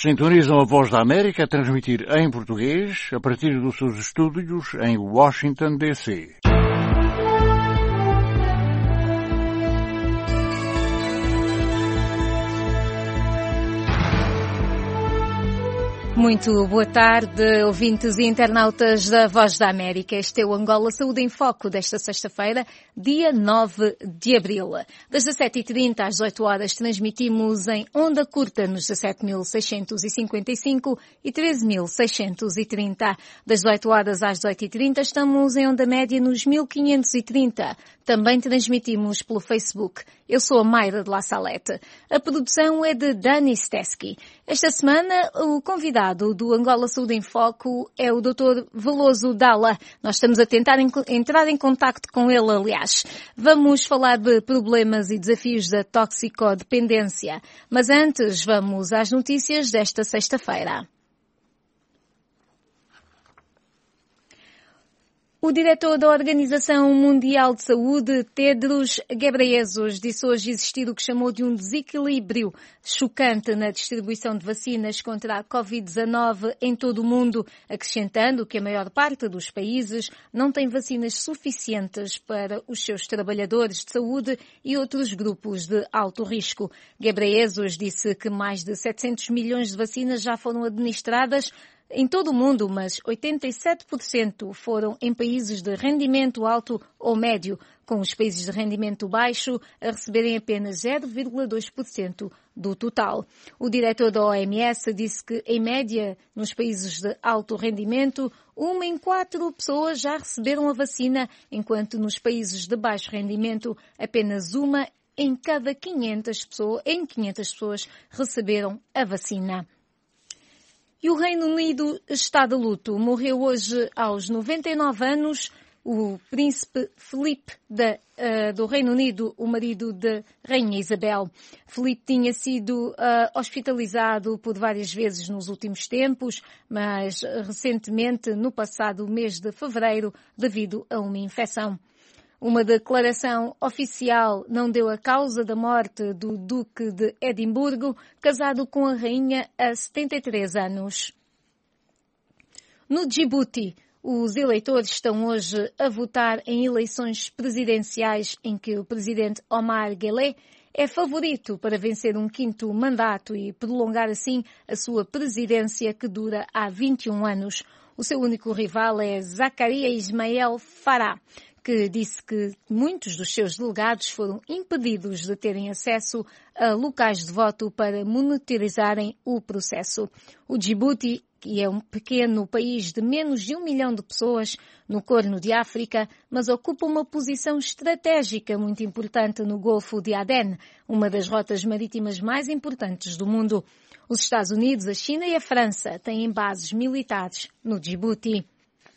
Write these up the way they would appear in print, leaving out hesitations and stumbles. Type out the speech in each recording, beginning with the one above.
Sintonizam a Voz da América a transmitir em português a partir dos seus estúdios em Washington, D.C. Muito boa tarde, ouvintes e internautas da Voz da América. Este é o Angola Saúde em Foco desta sexta-feira, dia 9 de abril. Das 17h30 às 18 horas transmitimos em onda curta nos 17.655 e 13.630. Das 18 horas às 18h30 estamos em onda média nos 1530. Também transmitimos pelo Facebook. Eu sou a Mayra de La Salete. A produção é de Dani Steski. Esta semana, o convidado do Angola Saúde em Foco é o Dr. Veloso Dalla. Nós estamos a tentar entrar em contacto com ele, aliás. Vamos falar de problemas e desafios da toxicodependência. Mas antes, vamos às notícias desta sexta-feira. O diretor da Organização Mundial de Saúde, Tedros Ghebreyesus, disse hoje existir o que chamou de um desequilíbrio chocante na distribuição de vacinas contra a Covid-19 em todo o mundo, acrescentando que a maior parte dos países não tem vacinas suficientes para os seus trabalhadores de saúde e outros grupos de alto risco. Ghebreyesus disse que mais de 700 milhões de vacinas já foram administradas em todo o mundo, mas 87% foram em países de rendimento alto ou médio, com os países de rendimento baixo a receberem apenas 0,2% do total. O diretor da OMS disse que, em média, nos países de alto rendimento, 1 em 4 pessoas já receberam a vacina, enquanto nos países de baixo rendimento, apenas 1 em cada 500 pessoas receberam a vacina. E o Reino Unido está de luto. Morreu hoje aos 99 anos o príncipe Filipe do Reino Unido, o marido de Rainha Isabel. Filipe tinha sido hospitalizado por várias vezes nos últimos tempos, mas recentemente, no passado mês de fevereiro, devido a uma infecção. Uma declaração oficial não deu a causa da morte do Duque de Edimburgo, casado com a rainha há 73 anos. No Djibouti, os eleitores estão hoje a votar em eleições presidenciais em que o presidente Omar Guelleh é favorito para vencer um 5º mandato e prolongar assim a sua presidência que dura há 21 anos. O seu único rival é Zakaria Ismael Farah, que disse que muitos dos seus delegados foram impedidos de terem acesso a locais de voto para monitorizarem o processo. O Djibouti, que é um pequeno país de menos de 1 milhão de pessoas no Corno de África, mas ocupa uma posição estratégica muito importante no Golfo de Aden, uma das rotas marítimas mais importantes do mundo. Os Estados Unidos, a China e a França têm bases militares no Djibouti.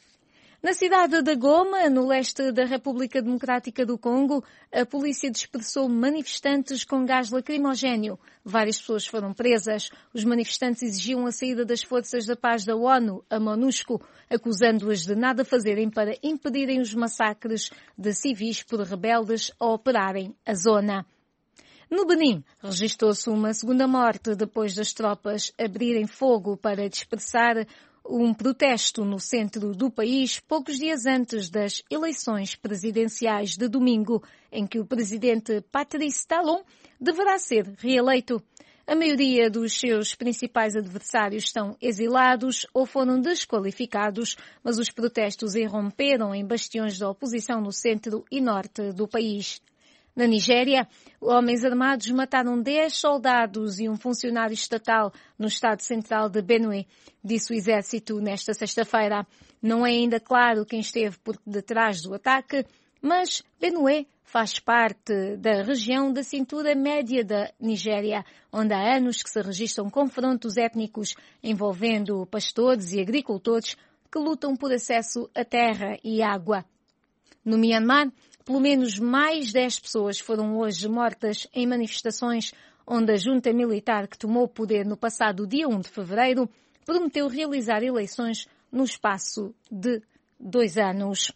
Na cidade de Goma, no leste da República Democrática do Congo, a polícia dispersou manifestantes com gás lacrimogéneo. Várias pessoas foram presas. Os manifestantes exigiam a saída das forças da paz da ONU, a MONUSCO, acusando-as de nada fazerem para impedirem os massacres de civis por rebeldes a operarem a zona. No Benin, registrou-se uma segunda morte depois das tropas abrirem fogo para dispersar um protesto no centro do país poucos dias antes das eleições presidenciais de domingo, em que o presidente Patrice Talon deverá ser reeleito. A maioria dos seus principais adversários estão exilados ou foram desqualificados, mas os protestos irromperam em bastiões da oposição no centro e norte do país. Na Nigéria, homens armados mataram 10 soldados e um funcionário estatal no estado central de Benue, disse o exército nesta sexta-feira. Não é ainda claro quem esteve por detrás do ataque, mas Benue faz parte da região da cintura média da Nigéria, onde há anos que se registram confrontos étnicos envolvendo pastores e agricultores que lutam por acesso à terra e água. No Myanmar, pelo menos mais 10 pessoas foram hoje mortas em manifestações onde a junta militar que tomou o poder no passado dia 1 de fevereiro prometeu realizar eleições no espaço de 2 anos.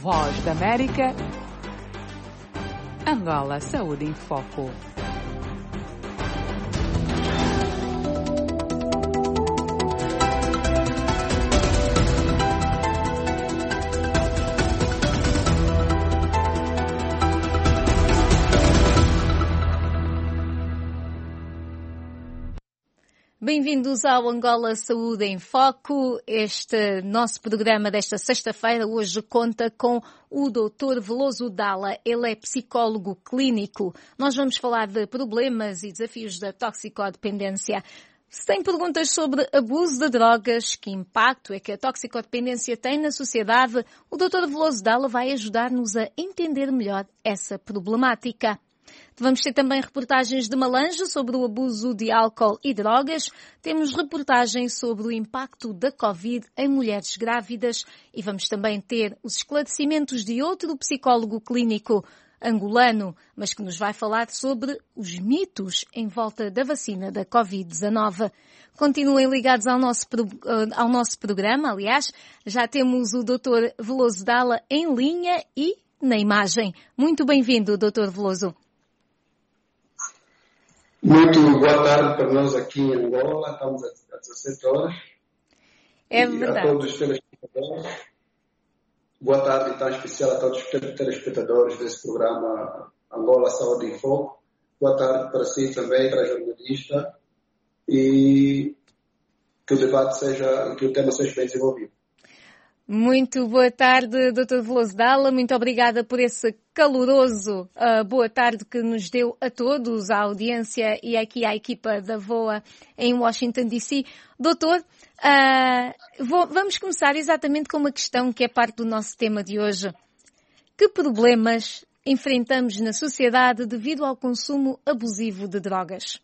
Voz da América. Angola Saúde em Foco. Bem-vindos ao Angola Saúde em Foco. Este nosso programa desta sexta-feira hoje conta com o Dr. Veloso Dalla. Ele é psicólogo clínico. Nós vamos falar de problemas e desafios da toxicodependência. Se tem perguntas sobre abuso de drogas, que impacto é que a toxicodependência tem na sociedade, o Dr. Veloso Dalla vai ajudar-nos a entender melhor essa problemática. Vamos ter também reportagens de Malange sobre o abuso de álcool e drogas. Temos reportagens sobre o impacto da Covid em mulheres grávidas e vamos também ter os esclarecimentos de outro psicólogo clínico angolano, mas que nos vai falar sobre os mitos em volta da vacina da Covid-19. Continuem ligados ao nosso programa. Aliás, já temos o Dr. Veloso Dalla em linha e na imagem. Muito bem-vindo, Dr. Veloso. Muito boa tarde para nós aqui em Angola, estamos a 17 horas. É verdade. A todos os telespectadores. Boa tarde, então, especial a todos os telespectadores desse programa Angola Saúde em Foco. Boa tarde para si também, para a jornalista. E que o debate que o tema seja bem desenvolvido. Muito boa tarde, Dr. Veloso Dalla. Muito obrigada por esse caloroso boa tarde que nos deu a todos, à audiência e aqui à equipa da VOA em Washington, D.C. Doutor, vamos começar exatamente com uma questão que é parte do nosso tema de hoje. Que problemas enfrentamos na sociedade devido ao consumo abusivo de drogas?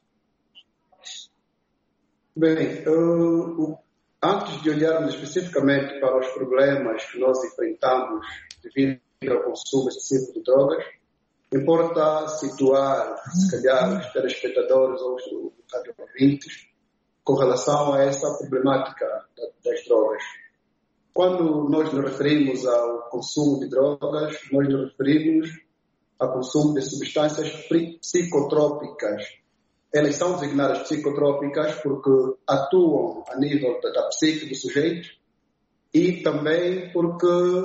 Bem, antes de olharmos especificamente para os problemas que nós enfrentamos devido ao consumo excessivo de drogas, importa situar, se calhar, os telespectadores ou os ouvintes com relação a essa problemática das drogas. Quando nós nos referimos ao consumo de drogas, nós nos referimos ao consumo de substâncias psicotrópicas. Elas são designadas psicotrópicas porque atuam a nível da psique do sujeito e também porque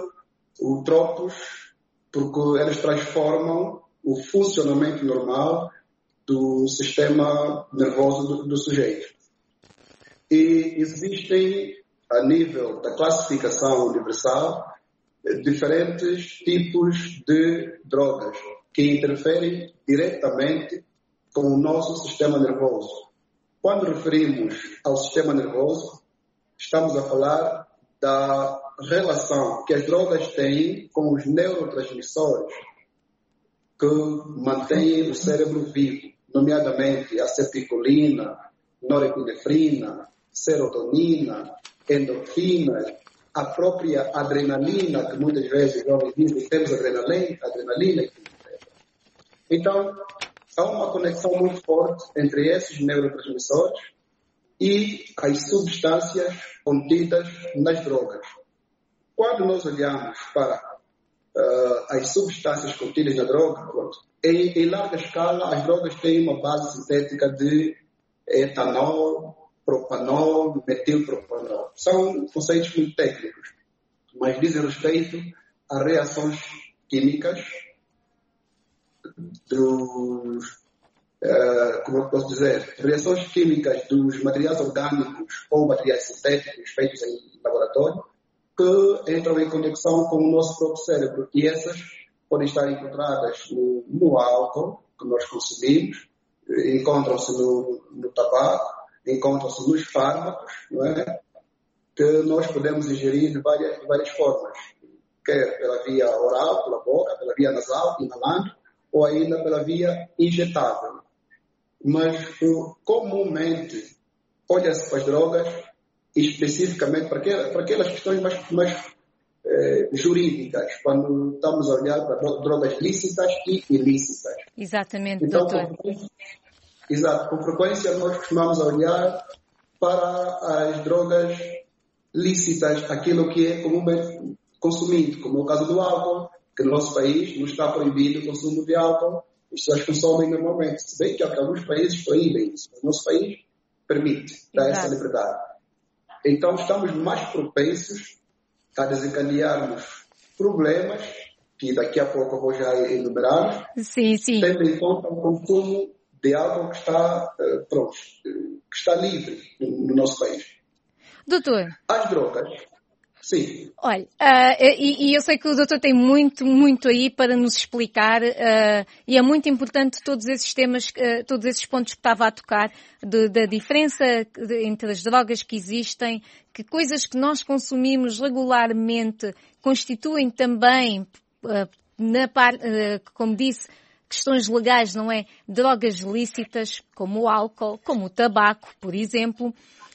elas transformam o funcionamento normal do sistema nervoso do sujeito. E existem, a nível da classificação universal, diferentes tipos de drogas que interferem diretamente com o nosso sistema nervoso. Quando referimos ao sistema nervoso, estamos a falar da relação que as drogas têm com os neurotransmissores que mantêm o cérebro vivo, nomeadamente acetilcolina, norepinefrina, serotonina, endorfinas, a própria adrenalina, que muitas vezes os jovens dizem que temos adrenalina. Então, há uma conexão muito forte entre esses neurotransmissores e as substâncias contidas nas drogas. Quando nós olhamos para as substâncias contidas na droga, em larga escala, as drogas têm uma base sintética de etanol, propanol, metilpropanol. São conceitos muito técnicos, mas dizem respeito a reações químicas como eu posso dizer, reações químicas dos materiais orgânicos ou materiais sintéticos feitos em laboratório que entram em conexão com o nosso próprio cérebro e essas podem estar encontradas no álcool que nós consumimos, encontram-se no tabaco, encontram-se nos fármacos, não é? Que nós podemos ingerir de várias formas, quer pela via oral, pela boca, pela via nasal, inalando, ou ainda pela via injetável. Mas comumente olha-se para as drogas especificamente para aquelas questões mais jurídicas, quando estamos a olhar para drogas lícitas e ilícitas. Exatamente, então, doutor. Com frequência nós costumamos olhar para as drogas lícitas, aquilo que é consumindo, como é o caso do álcool, que no nosso país não está proibido o consumo de álcool, as pessoas consomem normalmente. Se bem que alguns países proíbem isso, mas o nosso país permite, dá essa liberdade. Então estamos mais propensos a desencadearmos problemas, que daqui a pouco eu vou já enumerar, tendo em conta o consumo de álcool que está livre no nosso país. Doutor. As drogas. Sim. Olha, e eu sei que o doutor tem muito aí para nos explicar, e é muito importante todos esses temas, todos esses pontos que estava a tocar, da diferença entre as drogas que existem, que coisas que nós consumimos regularmente constituem também, como disse, questões legais, não é? Drogas lícitas, como o álcool, como o tabaco, por exemplo.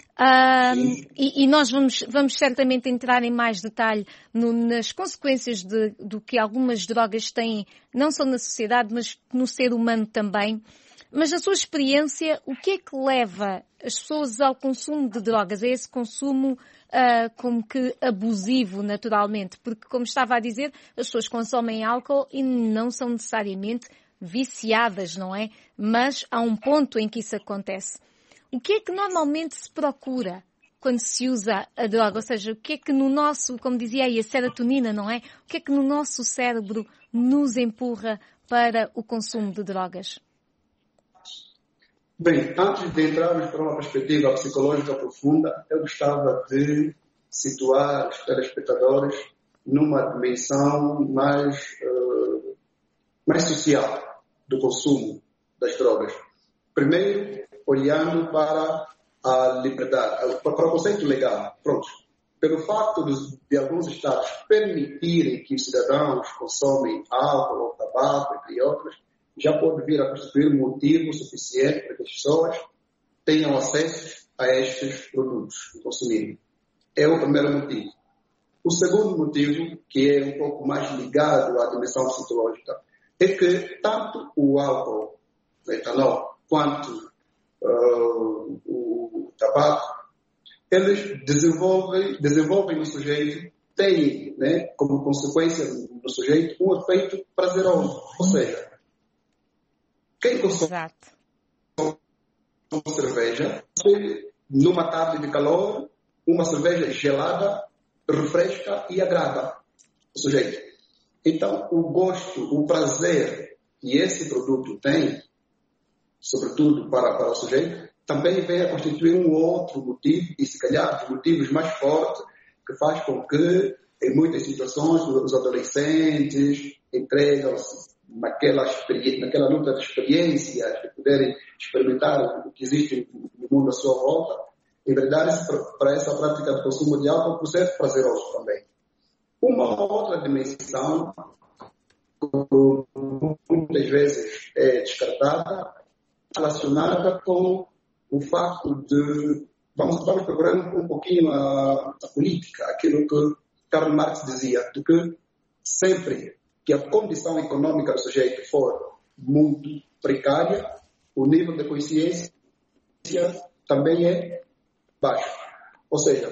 E nós vamos certamente entrar em mais detalhe nas consequências do que algumas drogas têm, não só na sociedade, mas no ser humano também. Mas na sua experiência, o que é que leva as pessoas ao consumo de drogas, a esse consumo como que abusivo, naturalmente? Porque, como estava a dizer, as pessoas consomem álcool e não são necessariamente viciadas, não é? Mas há um ponto em que isso acontece. O que é que normalmente se procura quando se usa a droga? Ou seja, o que é que no nosso, como dizia aí, a serotonina, não é? O que é que no nosso cérebro nos empurra para o consumo de drogas? Bem, antes de entrarmos para uma perspectiva psicológica profunda, eu gostava de situar os telespectadores numa dimensão mais social do consumo das drogas. Primeiro, olhando para a liberdade, para o conceito legal. Pronto. Pelo facto de alguns estados permitirem que os cidadãos consomem álcool ou tabaco, entre outros, já pode vir a constituir motivo suficiente para que as pessoas tenham acesso a estes produtos que consumirem. É o primeiro motivo. O segundo motivo, que é um pouco mais ligado à dimensão psicológica, é que tanto o álcool, o etanol, quanto o tabaco, eles desenvolvem no sujeito, têm, né, como consequência no sujeito um efeito prazeroso. Ou seja, quem consome cerveja, numa tarde de calor, uma cerveja gelada refresca e agrada o sujeito. Então, o gosto, o prazer que esse produto tem, sobretudo para o sujeito, também vem a constituir um outro motivo, e se calhar de motivos mais fortes, que faz com que, em muitas situações, os adolescentes entregam-se naquela luta de experiências, de poderem experimentar o que existe no mundo à sua volta, em verdade, para essa prática de consumo de álcool, por ser prazeroso também. Uma outra dimensão, muitas vezes é descartada, relacionada com o facto de... Vamos procurar um pouquinho a política, aquilo que Karl Marx dizia, de que sempre que a condição econômica do sujeito for muito precária, o nível de consciência também é baixo. Ou seja,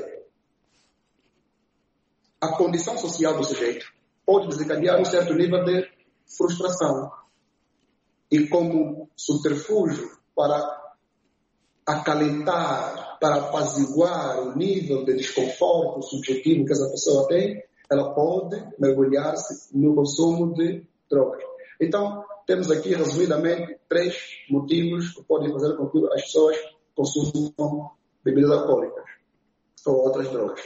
a condição social do sujeito pode desencadear um certo nível de frustração. E como subterfúgio para acalentar, para apaziguar o nível de desconforto subjetivo que essa pessoa tem, ela pode mergulhar-se no consumo de drogas. Então, temos aqui, resumidamente, 3 motivos que podem fazer com que as pessoas consumam bebidas alcoólicas ou outras drogas.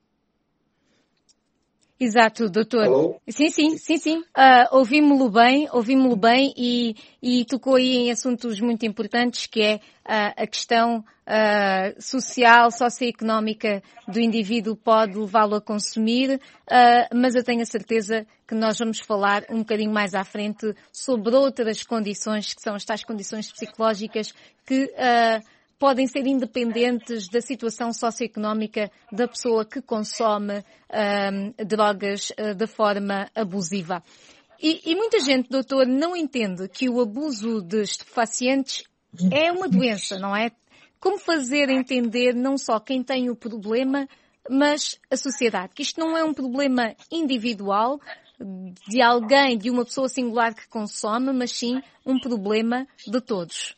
Exato, doutor. Alô? Sim. Ouvimos-lo bem e tocou aí em assuntos muito importantes, que é a questão social, socioeconómica do indivíduo pode levá-lo a consumir, mas eu tenho a certeza que nós vamos falar um bocadinho mais à frente sobre outras condições, que são as tais condições psicológicas que podem ser independentes da situação socioeconómica da pessoa que consome drogas de forma abusiva. E muita gente, doutor, não entende que o abuso de estupefacientes é uma doença, não é? Como fazer entender não só quem tem o problema, mas a sociedade, que isto não é um problema individual de alguém, de uma pessoa singular que consome, mas sim um problema de todos.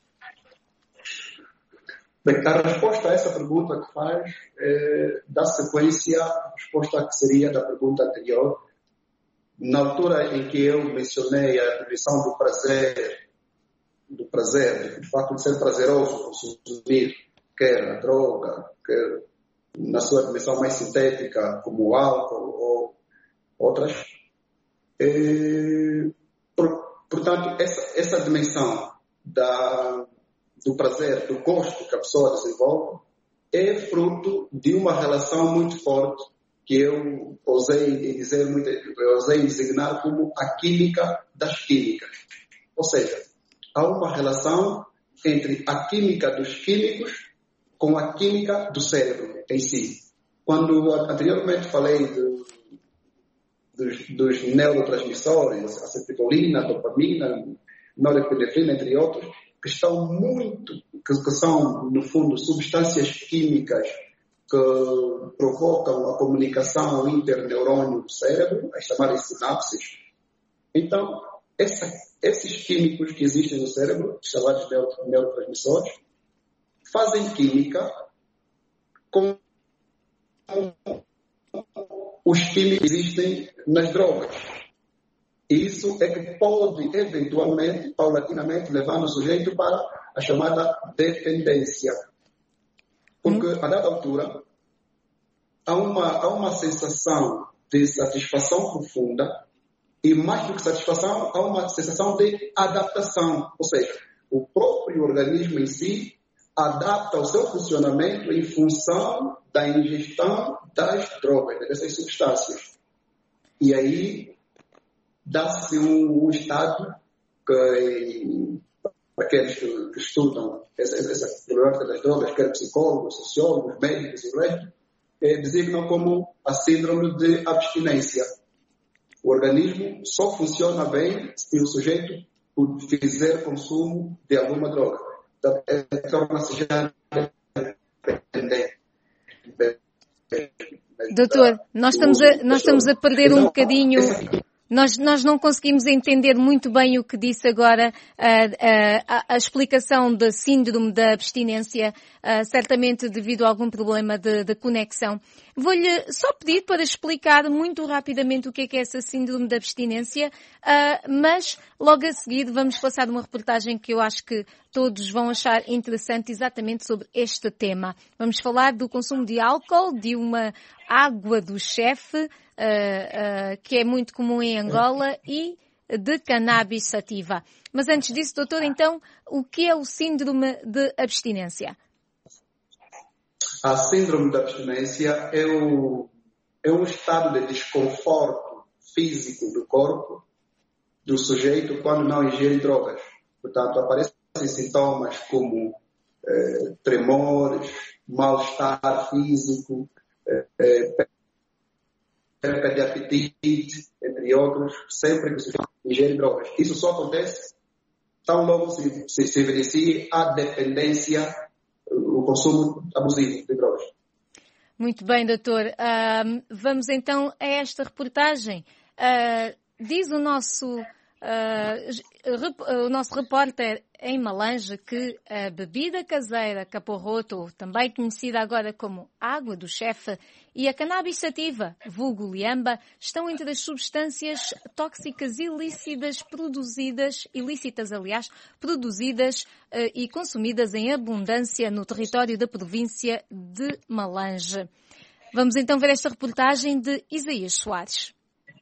Bem, a resposta a essa pergunta que faz dá sequência à resposta que seria da pergunta anterior. Na altura em que eu mencionei a definição do prazer, do facto de ser prazeroso consumir, quer a droga, quer na sua dimensão mais sintética, como o álcool ou outras. Portanto, essa dimensão do prazer, do gosto que a pessoa desenvolve, é fruto de uma relação muito forte que eu ousei designar como a química das químicas. Ou seja, há uma relação entre a química dos químicos com a química do cérebro em si. Quando anteriormente falei dos neurotransmissores, acetilcolina, dopamina, norepinefrina, entre outros, que são, no fundo, substâncias químicas que provocam a comunicação interneurônio do cérebro, as chamadas sinapses. Então, esses químicos que existem no cérebro, chamados neurotransmissores, fazem química com os químicos que existem nas drogas. Isso é que pode, eventualmente, paulatinamente, levar o sujeito para a chamada dependência. Porque, a dada altura, há uma sensação de satisfação profunda e, mais do que satisfação, há uma sensação de adaptação. Ou seja, o próprio organismo em si adapta o seu funcionamento em função da ingestão das drogas, dessas substâncias. E aí dá-se um estado que, para aqueles que estudam essa problemática das drogas, quer psicólogos, sociólogos, médicos e o resto, designam como a síndrome de abstinência. O organismo só funciona bem se o sujeito fizer consumo de alguma droga. Então, torna-se já dependente. Doutor, nós estamos a perder um bocadinho. Nós não conseguimos entender muito bem o que disse agora, a explicação da síndrome da abstinência, certamente devido a algum problema de conexão. Vou-lhe só pedir para explicar muito rapidamente o que é essa síndrome da abstinência, mas logo a seguir vamos passar uma reportagem que eu acho que todos vão achar interessante exatamente sobre este tema. Vamos falar do consumo de álcool, de uma água do chefe, que é muito comum em Angola, e de cannabis sativa. Mas antes disso, doutor, então, o que é o síndrome de abstinência? A síndrome da abstinência é um estado de desconforto físico do corpo do sujeito quando não ingere drogas. Portanto, aparecem sintomas como tremores, mal-estar físico, perca de apetite, entre outros, sempre que o sujeito ingere drogas. Isso só acontece tão logo se evidencie a dependência, o consumo abusivo de drogas. Muito bem, doutor. Vamos então a esta reportagem. Diz o nosso repórter em Malange que a bebida caseira caporroto, também conhecida agora como água do chefe, e a cannabis sativa, vulgo liamba, estão entre as substâncias tóxicas ilícitas produzidas e consumidas em abundância no território da província de Malange. Vamos então ver esta reportagem de Isaías Soares.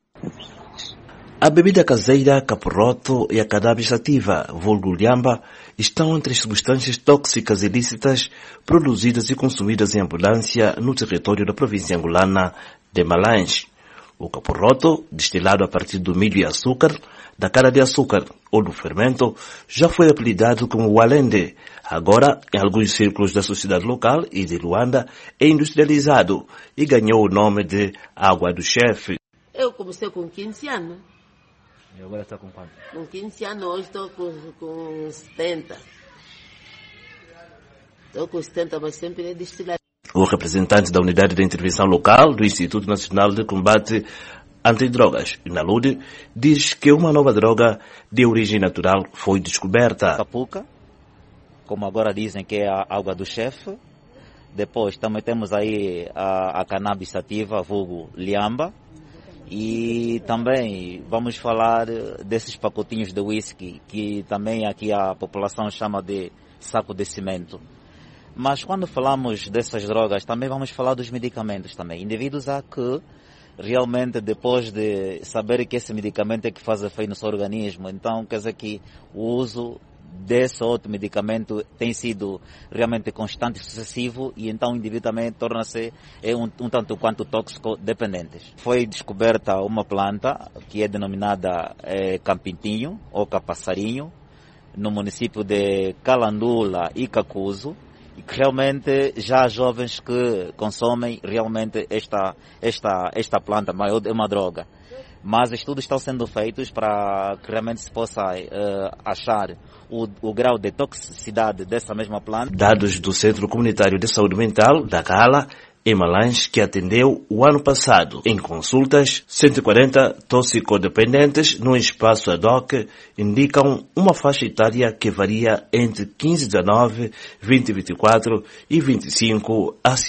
A bebida caseira, caporroto e a cannabis sativa, vulgo liamba, estão entre as substâncias tóxicas ilícitas produzidas e consumidas em abundância no território da província angolana de Malange. O caporroto, destilado a partir do milho e açúcar, da cana-de-açúcar ou do fermento, já foi apelidado como walende. Agora, em alguns círculos da sociedade local e de Luanda, é industrializado e ganhou o nome de água do chefe. Eu comecei com 15 anos. E agora está com quanto? Com 15 anos, hoje estou com 70. Estou com 70, mas sempre é destilado. O representante da Unidade de Intervenção Local do Instituto Nacional de Combate Antidrogas, INALUD, diz que uma nova droga de origem natural foi descoberta. Capuca, como agora dizem que é a água do chefe. Depois também temos aí a cannabis sativa, vulgo liamba. E também vamos falar desses pacotinhos de whisky, que também aqui a população chama de saco de cimento. Mas quando falamos dessas drogas, também vamos falar dos medicamentos também. Indivíduos há que realmente, depois de saber que esse medicamento é que faz efeito no seu organismo, então quer dizer que o uso desse outro medicamento tem sido realmente constante e sucessivo, e então o indivíduo também torna-se um tanto quanto tóxico dependentes. Foi descoberta uma planta que é denominada campintinho ou capassarinho, no município de Calandula e Cacuzo, e que realmente já há jovens que consomem realmente esta planta, é uma droga. Mas estudos estão sendo feitos para que realmente se possa achar o grau de toxicidade dessa mesma planta. Dados do Centro Comunitário de Saúde Mental, da Cala, em Malange, que atendeu o ano passado, em consultas, 140 toxicodependentes no espaço ad hoc indicam uma faixa etária que varia entre 15-19, 20-24 e 25 a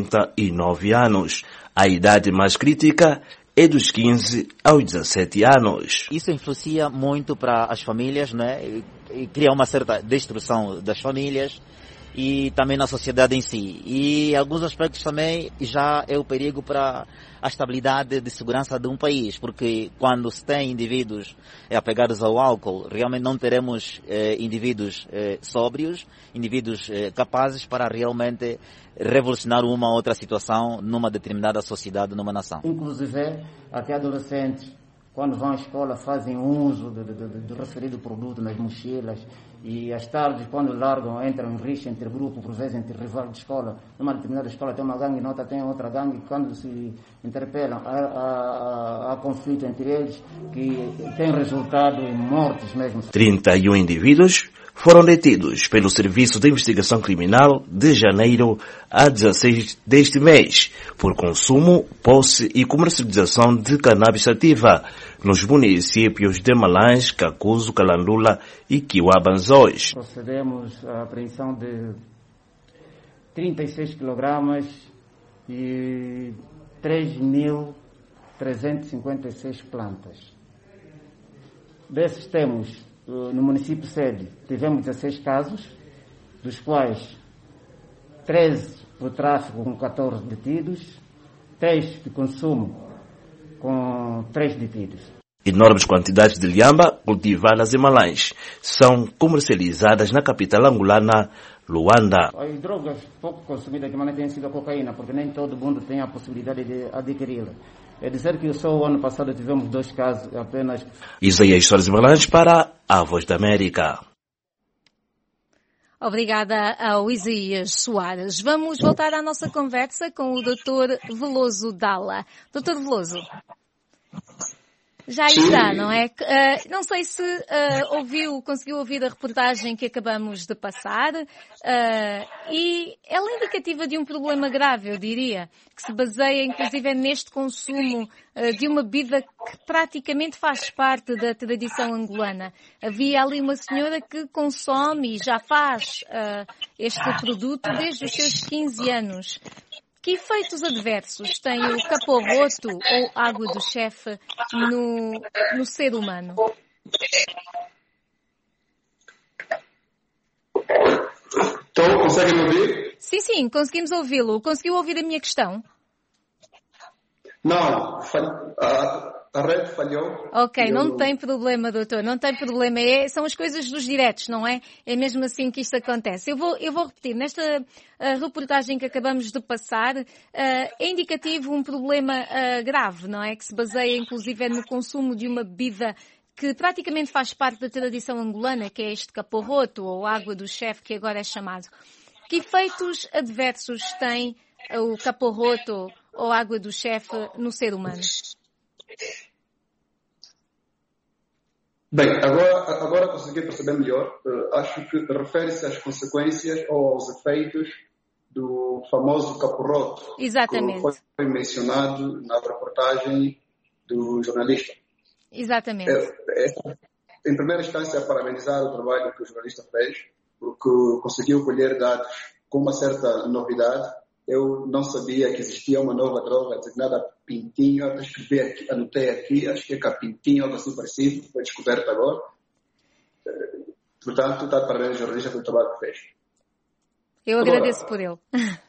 59 anos. A idade mais crítica é dos 15 aos 17 anos. Isso influencia muito para as famílias, né? E cria uma certa destruição das famílias e também na sociedade em si. E alguns aspectos também já é o perigo para a estabilidade de segurança de um país, porque quando se tem indivíduos apegados ao álcool, realmente não teremos indivíduos sóbrios, indivíduos capazes para realmente revolucionar uma ou outra situação numa determinada sociedade, numa nação. Inclusive, até adolescentes, quando vão à escola, fazem uso do referido produto nas mochilas, e às tardes, quando largam, entram em rixa entre grupos, por vezes entre rivais de escola. Numa determinada escola tem uma gangue, noutra tem outra gangue, e quando se interpelam, há conflito entre eles, que tem resultado em mortes mesmo. 31 indivíduos foram detidos pelo Serviço de Investigação Criminal de janeiro a 16 deste mês por consumo, posse e comercialização de cannabis sativa nos municípios de Malange, Cacuzo, Calandula e Quiuabanzóis. Procedemos à apreensão de 36 kg e 3.356 plantas. Desses temos, no município sede, tivemos 16 casos, dos quais 13 por tráfico com 14 detidos, 10 de consumo com 3 detidos. Enormes quantidades de liamba cultivadas em Malange são comercializadas na capital angolana, Luanda. As drogas pouco consumidas aqui têm sido a cocaína, porque nem todo mundo tem a possibilidade de adquiri-la. É dizer que só o ano passado tivemos 2 casos apenas. Isaías Soares Malange para a Voz da América. Obrigada ao Isaías Soares. Vamos voltar à nossa conversa com o Dr. Veloso Dalla. Dr. Veloso, já aí está, não é? Não sei se conseguiu ouvir a reportagem que acabamos de passar, e ela é indicativa de um problema grave, eu diria, que se baseia inclusive neste consumo de uma bebida que praticamente faz parte da tradição angolana. Havia ali uma senhora que consome e já faz este produto desde os seus 15 anos. Que efeitos adversos tem o caporroto ou água do chefe no ser humano? Então, conseguem me ouvir? Sim, conseguimos ouvi-lo. Conseguiu ouvir a minha questão? Não, a rede falhou. Ok, não tem problema, doutor, não tem problema. São as coisas dos diretos, não é? É mesmo assim que isto acontece. Eu vou repetir. Nesta reportagem que acabamos de passar, é indicativo um problema grave, não é? Que se baseia inclusive no consumo de uma bebida que praticamente faz parte da tradição angolana, que é este caporroto ou água do chefe, que agora é chamado. Que efeitos adversos tem o caporroto ou água do chefe no ser humano? Bem, agora consegui perceber melhor. Acho que refere-se às consequências ou aos efeitos do famoso caporroto. Exatamente. Que foi mencionado na reportagem do jornalista. Exatamente. Em primeira instância, parabenizar o trabalho que o jornalista fez, porque conseguiu colher dados com uma certa novidade. Eu não sabia que existia uma nova droga designada pintinho, até escrevi aqui, anotei aqui, acho que é capintinho, algo assim parecido, foi descoberto agora. Portanto, está de parabéns ao jornalista pelo trabalho que fez. Eu agradeço por ele.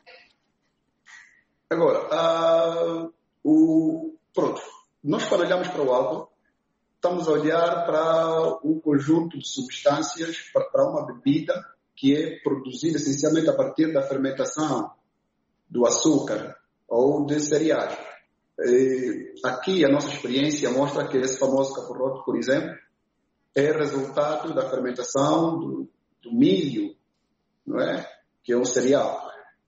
Agora, pronto, nós quando olhamos para o álcool, estamos a olhar para um conjunto de substâncias, para uma bebida que é produzida essencialmente a partir da fermentação do açúcar ou de cereais. Aqui a nossa experiência mostra que esse famoso caporroto, por exemplo, é resultado da fermentação do milho, não é? Que é um cereal.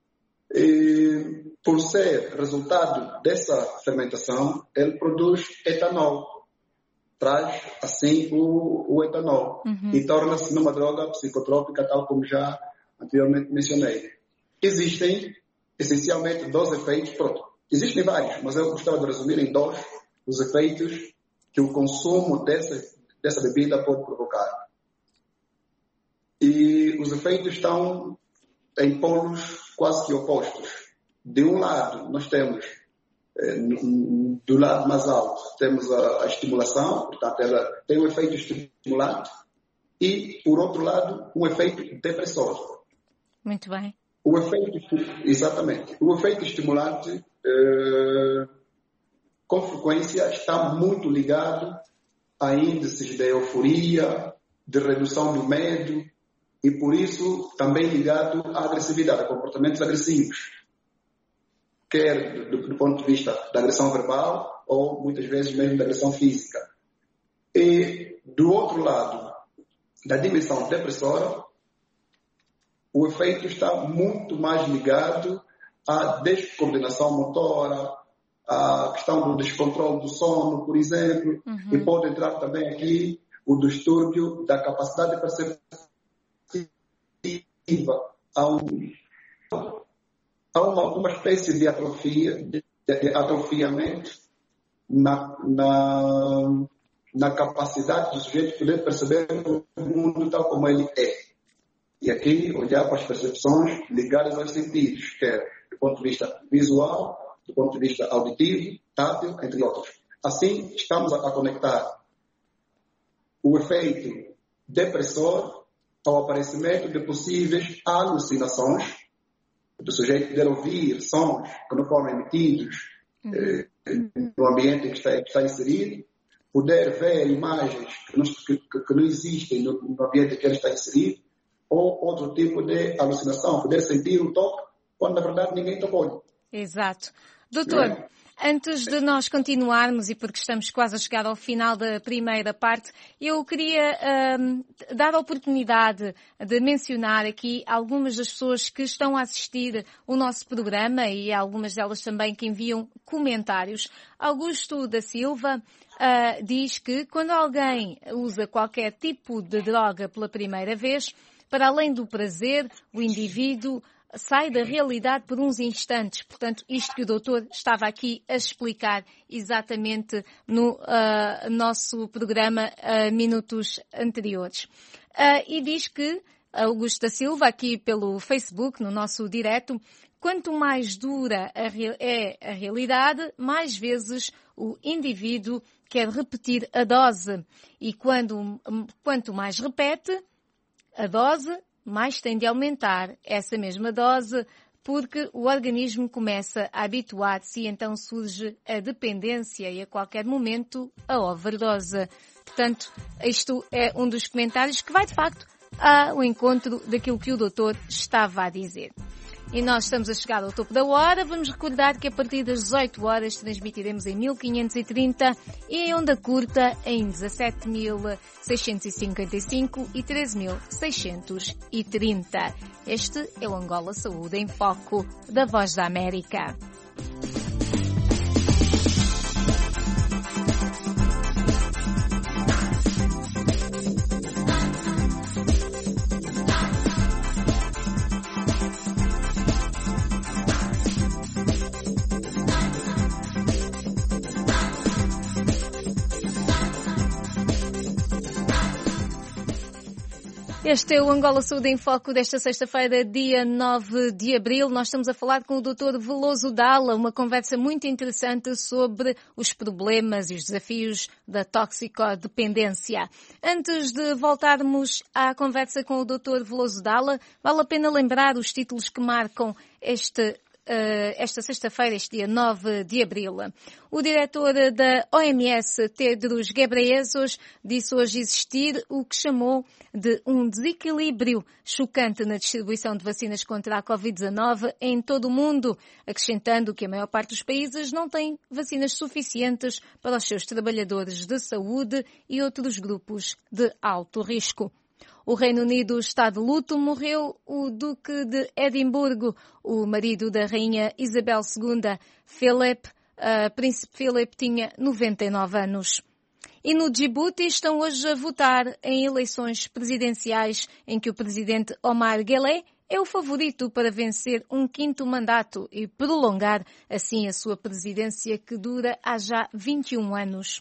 Por ser resultado dessa fermentação, ele produz etanol. Traz, assim, o etanol. E torna-se numa droga psicotrópica, tal como já anteriormente mencionei. Existem, essencialmente, 2 efeitos. Pronto, existem vários, mas eu gostava de resumir em 2 os efeitos que o consumo dessa bebida pode provocar. E os efeitos estão em polos quase que opostos. De um lado, nós temos, do lado mais alto, temos a estimulação, portanto, ela tem um efeito estimulante, e, por outro lado, um efeito depressor. Muito bem. Exatamente. O efeito estimulante, com frequência, está muito ligado a índices de euforia, de redução do medo, e por isso também ligado à agressividade, a comportamentos agressivos, quer do ponto de vista da agressão verbal ou muitas vezes mesmo da agressão física. E do outro lado, da dimensão depressora, o efeito está muito mais ligado à descoordenação motora, à questão do descontrole do sono, por exemplo, e pode entrar também aqui o distúrbio da capacidade perceptiva. Há uma espécie de atrofia, de atrofiamento na capacidade do sujeito poder perceber o mundo tal como ele é. E aqui olhar para as percepções ligadas aos sentidos, quer do ponto de vista visual, do ponto de vista auditivo, tátil, entre outros. Assim, estamos a conectar o efeito depressor ao aparecimento de possíveis alucinações, do sujeito poder ouvir sons que não foram emitidos no ambiente em que está inserido, poder ver imagens que não existem no ambiente em que ele está inserido, ou outro tipo de alucinação, poder sentir o toque quando na verdade ninguém tocou. Exato. Doutor, antes de nós continuarmos, e porque estamos quase a chegar ao final da primeira parte, eu queria dar a oportunidade de mencionar aqui algumas das pessoas que estão a assistir o nosso programa e algumas delas também que enviam comentários. Augusto da Silva diz que quando alguém usa qualquer tipo de droga pela primeira vez, para além do prazer, o indivíduo sai da realidade por uns instantes. Portanto, isto que o doutor estava aqui a explicar exatamente no nosso programa minutos anteriores. E diz que, Augusto da Silva, aqui pelo Facebook, no nosso direto, quanto mais dura é a realidade, mais vezes o indivíduo quer repetir a dose. E quanto mais repete a dose, mais tende a aumentar essa mesma dose, porque o organismo começa a habituar-se e então surge a dependência e a qualquer momento a overdose. Portanto, isto é um dos comentários que vai de facto ao encontro daquilo que o doutor estava a dizer. E nós estamos a chegar ao topo da hora. Vamos recordar que a partir das 18 horas transmitiremos em 1530 e em onda curta em 17.655 e 13.630. Este é o Angola Saúde em Foco da Voz da América. Este é o Angola Saúde em Foco desta sexta-feira, dia 9 de abril. Nós estamos a falar com o Dr. Veloso Dalla, uma conversa muito interessante sobre os problemas e os desafios da toxicodependência. Antes de voltarmos à conversa com o Dr. Veloso Dalla, vale a pena lembrar os títulos que marcam esta sexta-feira, este dia 9 de abril. O diretor da OMS, Tedros Ghebreyesus, disse hoje existir o que chamou de um desequilíbrio chocante na distribuição de vacinas contra a Covid-19 em todo o mundo, acrescentando que a maior parte dos países não tem vacinas suficientes para os seus trabalhadores de saúde e outros grupos de alto risco. O Reino Unido está de luto. Morreu o Duque de Edimburgo, o marido da Rainha Isabel II, Philip. Príncipe Philip tinha 99 anos. E no Djibouti estão hoje a votar em eleições presidenciais em que o presidente Omar Guelleh é o favorito para vencer um quinto mandato e prolongar assim a sua presidência que dura há já 21 anos.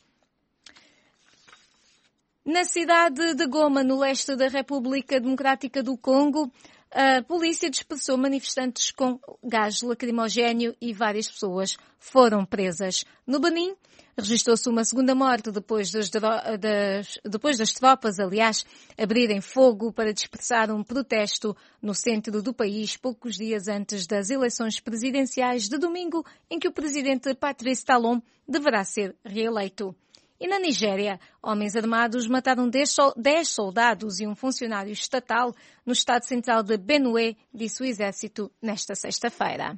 Na cidade de Goma, no leste da República Democrática do Congo, a polícia dispersou manifestantes com gás lacrimogéneo e várias pessoas foram presas. No Benin, registrou-se uma segunda morte depois das tropas, abrirem fogo para dispersar um protesto no centro do país poucos dias antes das eleições presidenciais de domingo, em que o presidente Patrice Talon deverá ser reeleito. E na Nigéria, homens armados mataram 10 soldados e um funcionário estatal no estado central de Benue, disse o exército nesta sexta-feira.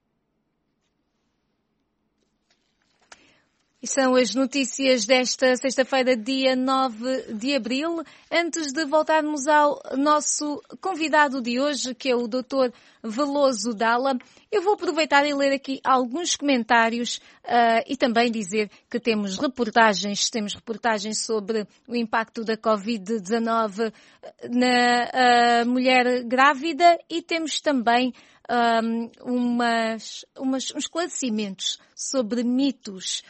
E são as notícias desta sexta-feira, dia 9 de abril. Antes de voltarmos ao nosso convidado de hoje, que é o Dr. Veloso Dalla, eu vou aproveitar e ler aqui alguns comentários e também dizer que temos reportagens sobre o impacto da Covid-19 na mulher grávida e temos também uns esclarecimentos sobre mitos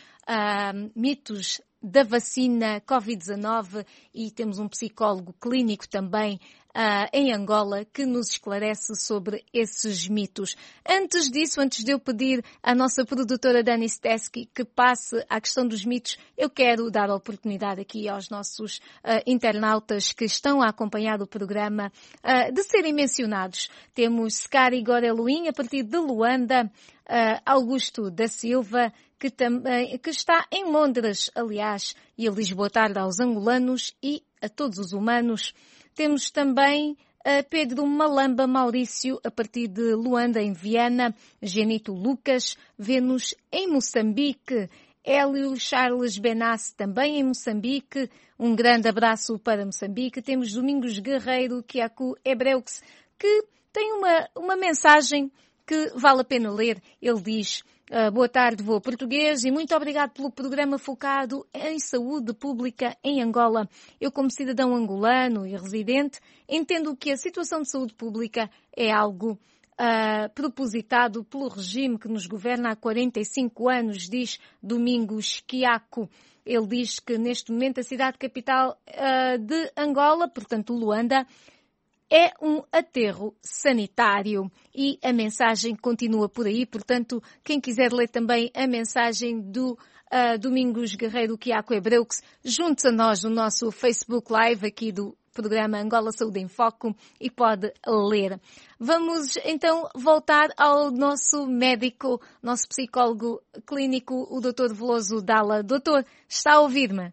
da vacina Covid-19 e temos um psicólogo clínico também em Angola que nos esclarece sobre esses mitos. Antes disso, antes de eu pedir à nossa produtora Dani Steski que passe à questão dos mitos, eu quero dar a oportunidade aqui aos nossos internautas que estão a acompanhar o programa de serem mencionados. Temos Skari Goreluin, a partir de Luanda, Augusto da Silva, que está em Londres, aliás, e a Lisboa tarde aos angolanos e a todos os humanos. Temos também Pedro Malamba Maurício, a partir de Luanda, em Viana, Genito Lucas, Vênus em Moçambique, Hélio Charles Benassi, também em Moçambique, um grande abraço para Moçambique. Temos Domingos Guerreiro, Kiaku Hebreux, que tem uma mensagem que vale a pena ler. Ele diz: boa tarde, voo português, e muito obrigado pelo programa focado em saúde pública em Angola. Eu, como cidadão angolano e residente, entendo que a situação de saúde pública é algo propositado pelo regime que nos governa há 45 anos, diz Domingos Quiaco. Ele diz que neste momento a cidade capital de Angola, portanto Luanda, é um aterro sanitário e a mensagem continua por aí. Portanto, quem quiser ler também a mensagem do Domingos Guerreiro Quiaco Hebreux, junte-se a nós no nosso Facebook Live aqui do programa Angola Saúde em Foco e pode ler. Vamos então voltar ao nosso médico, nosso psicólogo clínico, o Dr. Veloso Dalla. Doutor, está a ouvir-me?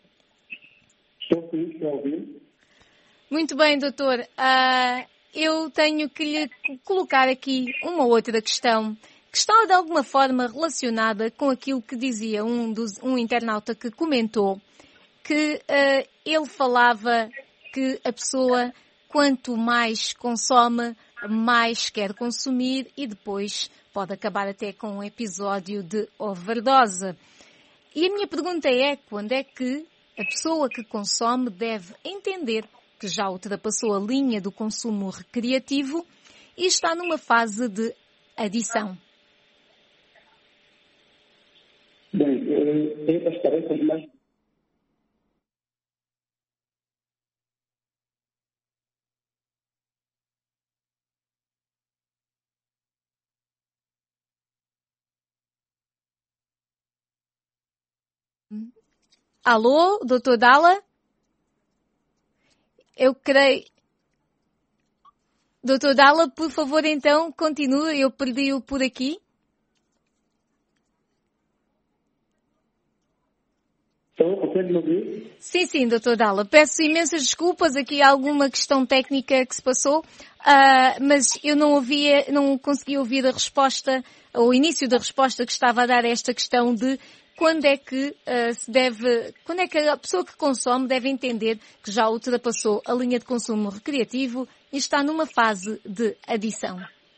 Estou a ouvir. Muito bem, doutor. Eu tenho que lhe colocar aqui uma outra questão que está de alguma forma relacionada com aquilo que dizia um internauta que comentou, que ele falava que a pessoa, quanto mais consome, mais quer consumir e depois pode acabar até com um episódio de overdose. E a minha pergunta é, quando é que a pessoa que consome deve entender que já ultrapassou a linha do consumo recreativo e está numa fase de adição? Bem, tem as tarefas mais Alô, Dr. Dalla? Eu creio... Dr. Dalla, por favor, então, continue. Eu perdi-o por aqui. Consegue me ouvir? Sim, Dr. Dalla. Peço imensas desculpas. Aqui há alguma questão técnica que se passou, mas eu não consegui ouvir a resposta, o início da resposta que estava a dar a esta questão de quando é que quando é que a pessoa que consome deve entender que já ultrapassou a linha de consumo recreativo e está numa fase de adição.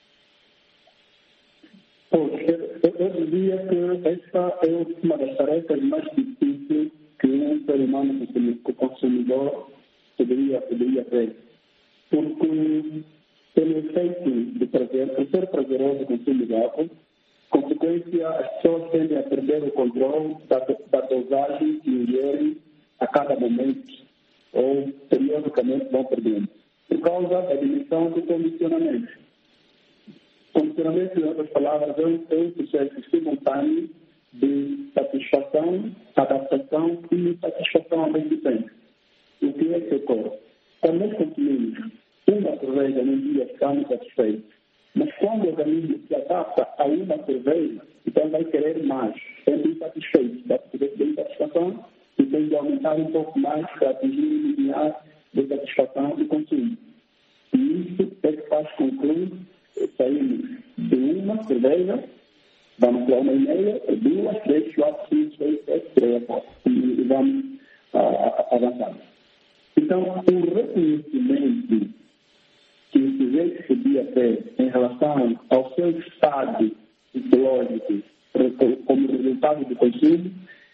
Eu diria que esta é uma das tarefas mais difíceis que um ser humano consumidor poderia ter. Porque pelo efeito de prazer, por ser prazeroso o consumo de álcool, consequência, as pessoas tendem a perder o controle da dosagem que ingerem a cada momento ou periodicamente vão perdendo, por causa da diminuição do condicionamento. Condicionamento, em outras palavras, é um processo simultâneo de satisfação, adaptação e insatisfação ao mesmo tempo. O que é que ocorre? Quando nós consumimos uma cerveja num dia, ficamos satisfeitos. Mas quando o organismo se adapta a uma cerveja, então vai querer mais, sendo insatisfeito da insatisfação e tem de aumentar um pouco mais para atingir o limiar de satisfação do consumo. E isso é que faz com que saímos de uma cerveja, vamos para 1,5, 2, 3, 4, 5, 6, 7, 3, 4, e vamos avançando. Então, o reconhecimento que o sujeito podia ter em relação ao seu estado psicológico como resultado do consumo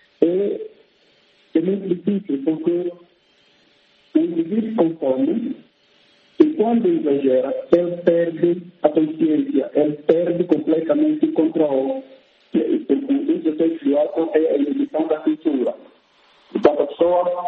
é muito difícil, porque o indivíduo consome e quando exagera, ele perde a consciência, ele perde completamente o controle. O efeito do álcool é a inibição da censura. Então a pessoa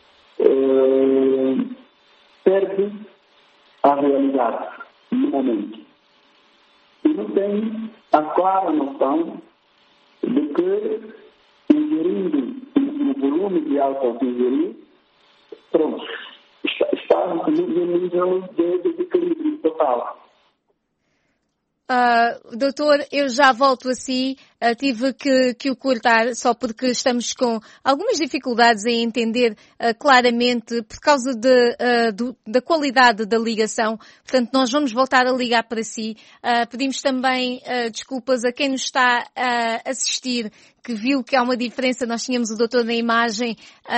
perde a realidade no momento. E não tem a clara noção de que, ingerindo o volume de álcool que ingeriu, pronto, está no nível de desequilíbrio total. Doutor, eu já volto a si. Tive que o cortar só porque estamos com algumas dificuldades em entender claramente por causa da qualidade da ligação. Portanto, nós vamos voltar a ligar para si. Pedimos também desculpas a quem nos está a assistir, que viu que há uma diferença. Nós tínhamos o doutor na imagem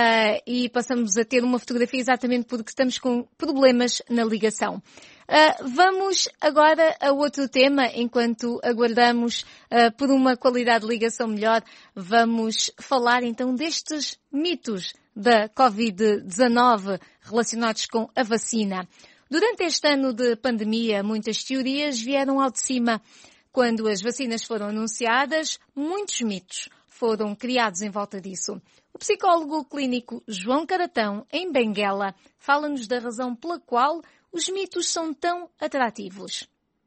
e passamos a ter uma fotografia exatamente porque estamos com problemas na ligação. Vamos agora a outro tema, enquanto aguardamos por uma qualidade de ligação melhor. Vamos falar então destes mitos da Covid-19 relacionados com a vacina. Durante este ano de pandemia, muitas teorias vieram ao de cima. Quando as vacinas foram anunciadas, muitos mitos foram criados em volta disso. O psicólogo clínico João Caratão, em Benguela, fala-nos da razão pela qual os mitos são tão atrativos.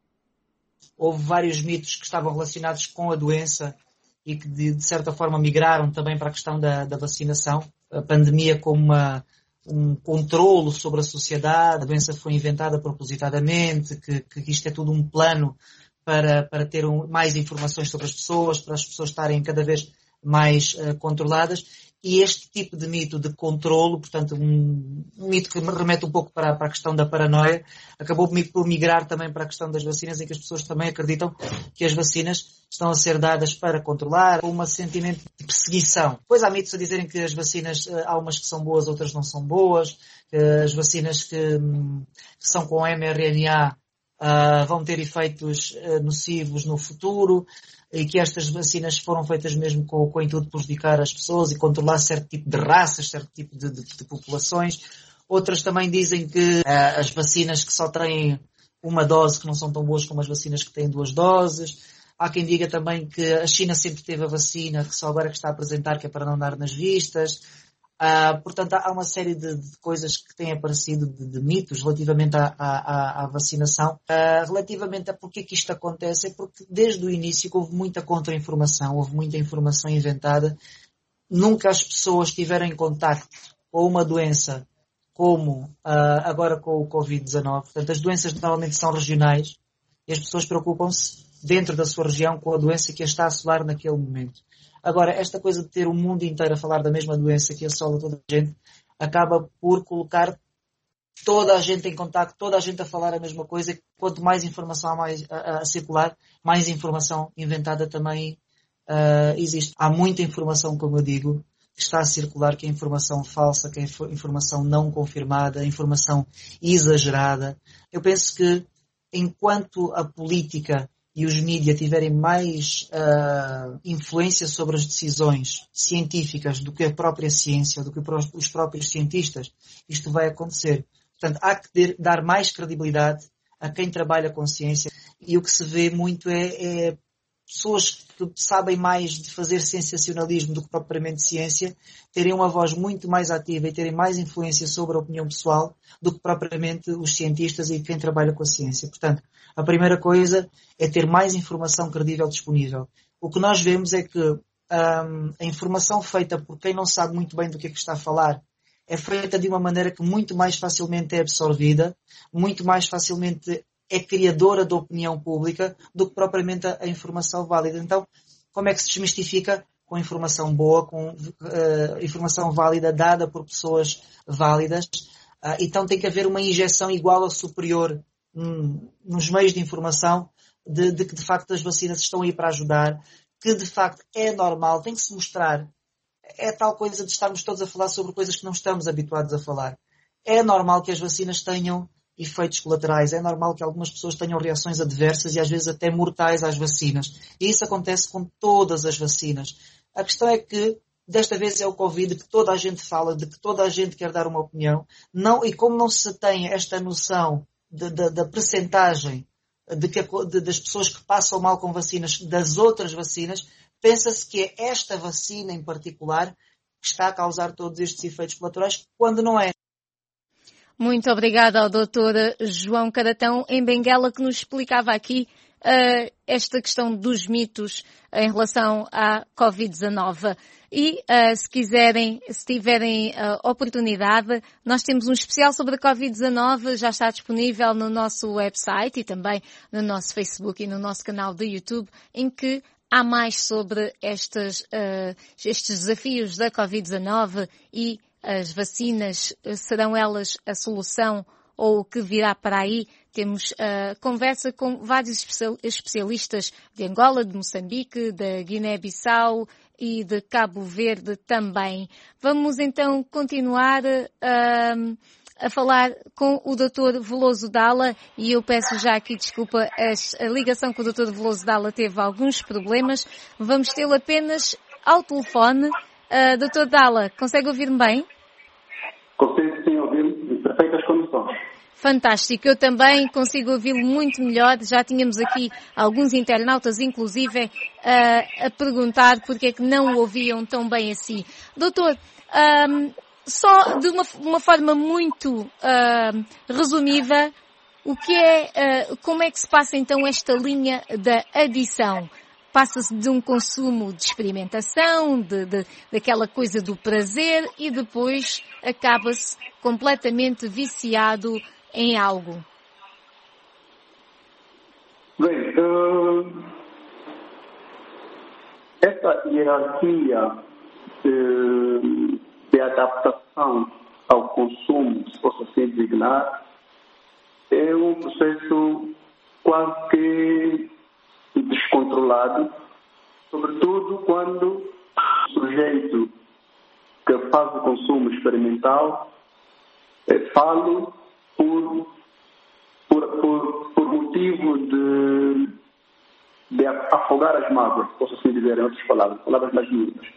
Houve vários mitos que estavam relacionados com a doença e que, de certa forma, migraram também para a questão da vacinação. A pandemia como um controlo sobre a sociedade, a doença foi inventada propositadamente, que isto é tudo um plano para ter mais informações sobre as pessoas, para as pessoas estarem cada vez mais controladas. E este tipo de mito de controlo, portanto, um mito que remete um pouco para a questão da paranoia, acabou por migrar também para a questão das vacinas, em que as pessoas também acreditam que as vacinas estão a ser dadas para controlar, com um sentimento de perseguição. Pois há mitos a dizerem que as vacinas, há umas que são boas, outras não são boas, que as vacinas que são com mRNA vão ter efeitos nocivos no futuro, e que estas vacinas foram feitas mesmo com o intuito de prejudicar as pessoas e controlar certo tipo de raças, certo tipo de populações. Outras também dizem que as vacinas que só têm uma dose que não são tão boas como as vacinas que têm 2 doses. Há quem diga também que a China sempre teve a vacina, que só agora que está a apresentar, que é para não dar nas vistas. Portanto, há uma série de coisas que têm aparecido de mitos relativamente à vacinação. Relativamente a porquê que isto acontece, é porque desde o início houve muita contra-informação, houve muita informação inventada nunca as pessoas tiveram em contacto com uma doença como agora com o Covid-19. Portanto, as doenças normalmente são regionais e as pessoas preocupam-se dentro da sua região com a doença que a está a assolar naquele momento. Agora, esta coisa de ter o mundo inteiro a falar da mesma doença que assola toda a gente, acaba por colocar toda a gente em contacto, toda a gente a falar a mesma coisa. Quanto mais informação há a circular, mais informação inventada também existe. Há muita informação, como eu digo, que está a circular, que é informação falsa, que é informação não confirmada, informação exagerada. Eu penso que enquanto a política e os mídias tiverem mais influência sobre as decisões científicas do que a própria ciência, do que os próprios cientistas, isto vai acontecer. Portanto, há que dar mais credibilidade a quem trabalha com ciência, e o que se vê muito é pessoas que sabem mais de fazer sensacionalismo do que propriamente ciência, terem uma voz muito mais ativa e terem mais influência sobre a opinião pessoal do que propriamente os cientistas e quem trabalha com a ciência. Portanto, a primeira coisa é ter mais informação credível disponível. O que nós vemos é que a informação feita por quem não sabe muito bem do que é que está a falar é feita de uma maneira que muito mais facilmente é absorvida, muito mais facilmente é criadora da opinião pública do que propriamente a informação válida. Então, como é que se desmistifica? Com informação boa, com informação válida dada por pessoas válidas. Então tem que haver uma injeção igual ou superior nos meios de informação de que de facto as vacinas estão aí para ajudar, que de facto é normal, tem que se mostrar. É tal coisa de estarmos todos a falar sobre coisas que não estamos habituados a falar. É normal que as vacinas tenham efeitos colaterais, é normal que algumas pessoas tenham reações adversas e às vezes até mortais às vacinas. E isso acontece com todas as vacinas. A questão é que desta vez é o Covid, que toda a gente fala, de que toda a gente quer dar uma opinião, e como não se tem esta noção da percentagem das pessoas que passam mal com vacinas das outras vacinas, pensa-se que é esta vacina em particular que está a causar todos estes efeitos colaterais, quando não é. Muito obrigada ao Dr. João Caratão, em Benguela, que nos explicava aqui esta questão dos mitos em relação à Covid-19. E se tiverem oportunidade, nós temos um especial sobre a Covid-19, já está disponível no nosso website e também no nosso Facebook e no nosso canal do YouTube, em que há mais sobre estes desafios da Covid-19 e as vacinas, serão elas a solução ou o que virá para aí? Temos conversa com vários especialistas de Angola, de Moçambique, da Guiné-Bissau e de Cabo Verde também. Vamos então continuar a falar com o Dr. Veloso Dalla, e eu peço já aqui desculpa, a ligação com o Dr. Veloso Dalla teve alguns problemas. Vamos tê-lo apenas ao telefone. Dr. Dalla, consegue ouvir-me bem? Consigo sim ouvir-me em perfeitas condições. Fantástico, eu também consigo ouvi-lo muito melhor. Já tínhamos aqui alguns internautas, inclusive, a perguntar porque é que não o ouviam tão bem assim. Doutor, só de uma forma muito resumida, como é que se passa então esta linha da adição? Passa-se de um consumo de experimentação, daquela coisa do prazer, e depois acaba-se completamente viciado em algo. Bem, essa hierarquia de adaptação ao consumo, se posso assim designar, é um processo quase que descontrolado, sobretudo quando o sujeito que faz o consumo experimental fala por motivo de afogar as mágoas, posso assim dizer em outras palavras mais miúdas.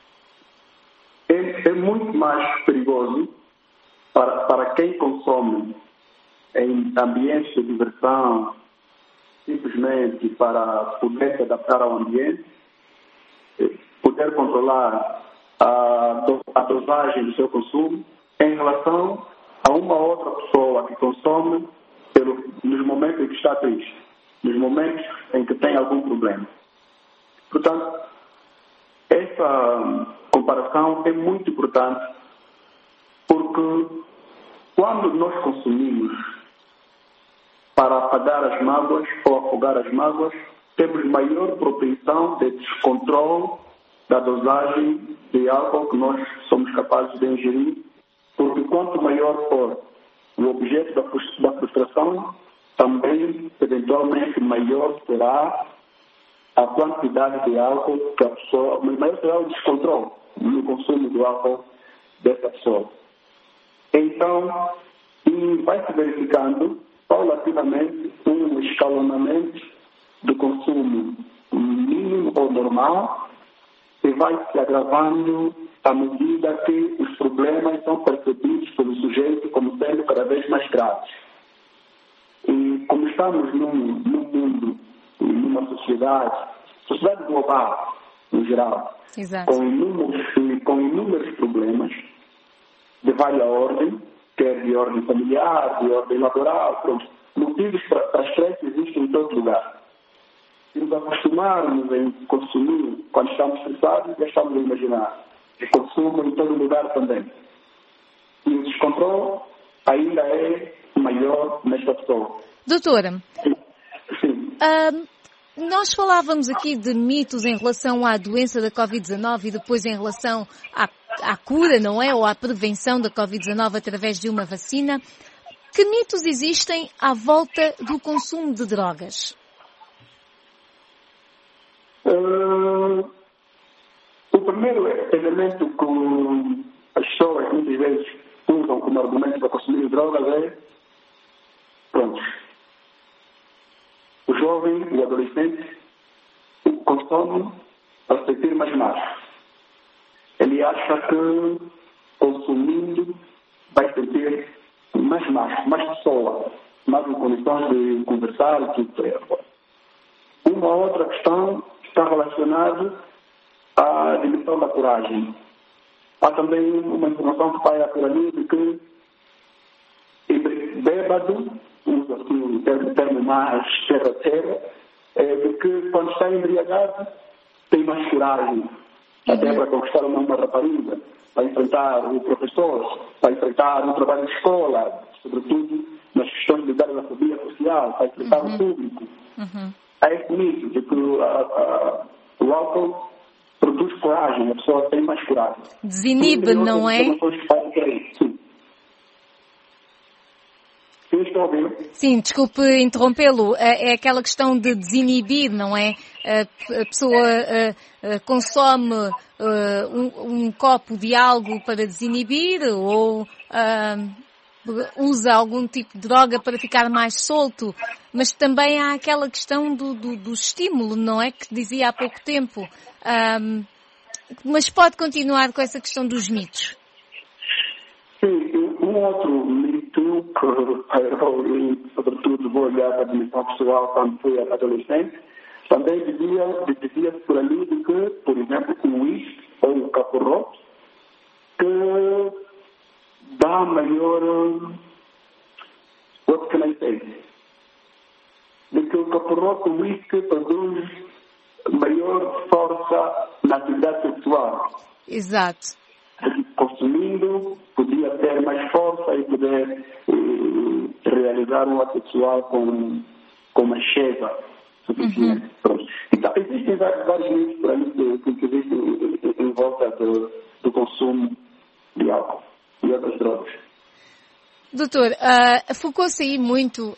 É muito mais perigoso para quem consome em ambientes de diversão, simplesmente para poder se adaptar ao ambiente, poder controlar a dosagem do seu consumo em relação a uma outra pessoa que consome nos momentos em que está triste, nos momentos em que tem algum problema. Portanto, essa comparação é muito importante, porque quando nós consumimos para apagar as mágoas ou afogar as mágoas, temos maior propensão de descontrole da dosagem de álcool que nós somos capazes de ingerir, porque quanto maior for o objeto da frustração, também, eventualmente, maior será a quantidade de álcool que a pessoa, maior será o descontrole no consumo do álcool dessa pessoa. Então, vai se verificando paulatinamente um escalonamento do consumo mínimo ou normal e vai se agravando à medida que os problemas são percebidos pelo sujeito como sendo cada vez mais graves. E como estamos num mundo, numa sociedade global, no geral, com inúmeros problemas de várias ordens, quer de ordem familiar, de ordem laboral, pronto. Motivos para estresse existem em todo lugar. Se nos acostumarmos em consumir quando estamos estressados, já estamos a imaginar que consumo em todo lugar também. E o descontrole ainda é maior nesta pessoa. Doutora, sim. Nós falávamos aqui de mitos em relação à doença da Covid-19 e depois em relação à cura, não é? Ou à prevenção da Covid-19 através de uma vacina. Que mitos existem à volta do consumo de drogas? O primeiro elemento que as pessoas muitas vezes usam como argumento para consumir drogas é, pronto, o jovem, o adolescente, consome para se sentir mais macho. Ele acha que consumindo vai sentir mais macho, mais pessoa, mais em condições de conversar e tudo. Uma outra questão está relacionada à dimensão da coragem. Há também uma informação que vai por ali de que bêbado, usa assim o termo mais terra-terra, de que quando está embriagado tem mais coragem, até para conquistar uma rapariga, para enfrentar o professor, para enfrentar um trabalho de escola, sobretudo nas questões de dar a fobia social, para enfrentar o público. Há esse mito de que o álcool produz coragem, a pessoa tem mais coragem. Desinibe, não é? Sim. Sim, desculpe interrompê-lo. É aquela questão de desinibir, não é? A pessoa consome um copo de algo para desinibir ou usa algum tipo de droga para ficar mais solto. Mas também há aquela questão do estímulo, não é? Que dizia há pouco tempo. Mas pode continuar com essa questão dos mitos. Sim, um outro mito que eu, sobretudo, vou olhar para a dimensão pessoal quando fui adolescente, também dizia-se por ali de que, por exemplo, o uísque ou o caporroto, que dá maior, what can I say? De que o caporroto, o uísque, produz maior força na atividade sexual. Exato. Consumindo, podia ter mais força e poder realizar um ato sexual com uma chega suficiente. Então, existem vários mitos por aí que existem em volta do consumo de álcool e outras drogas. Doutor, focou-se aí muito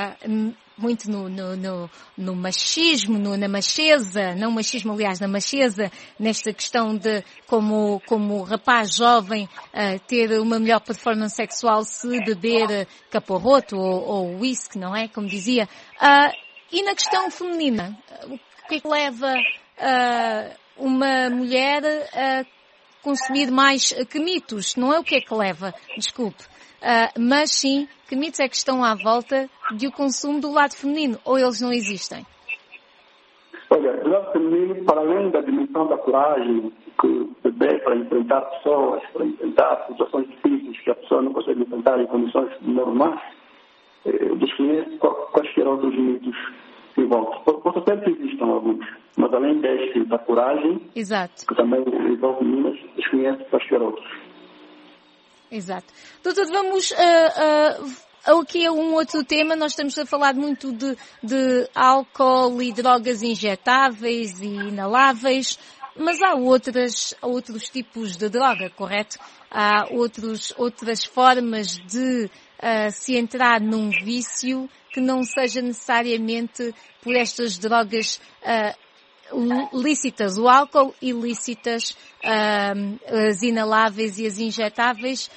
no machismo, na macheza, não machismo, aliás, na macheza, nesta questão de como o rapaz jovem ter uma melhor performance sexual se beber caporroto ou whisky, não é? Como dizia. E na questão feminina, o que é que leva uma mulher a consumir mais que mitos? Não é o que é que leva, desculpe. Mas sim, que mitos é que estão à volta do consumo do lado feminino? Ou eles não existem? Olha, do lado feminino, para além da dimensão da coragem que beber para enfrentar pessoas, para enfrentar situações difíceis que a pessoa não consegue enfrentar em condições normais, desconheço quaisquer outros mitos em volta. Posso até que existam alguns, Mas além da coragem, Exato. que também envolve meninas, desconhece quaisquer outros. Exato. Doutor, vamos aqui a um outro tema. Nós estamos a falar muito de álcool e drogas injetáveis e inaláveis, mas há outros tipos de droga, correto? Há outras formas de se entrar num vício que não seja necessariamente por estas drogas lícitas, o álcool, ilícitas, as inaláveis e as injetáveis,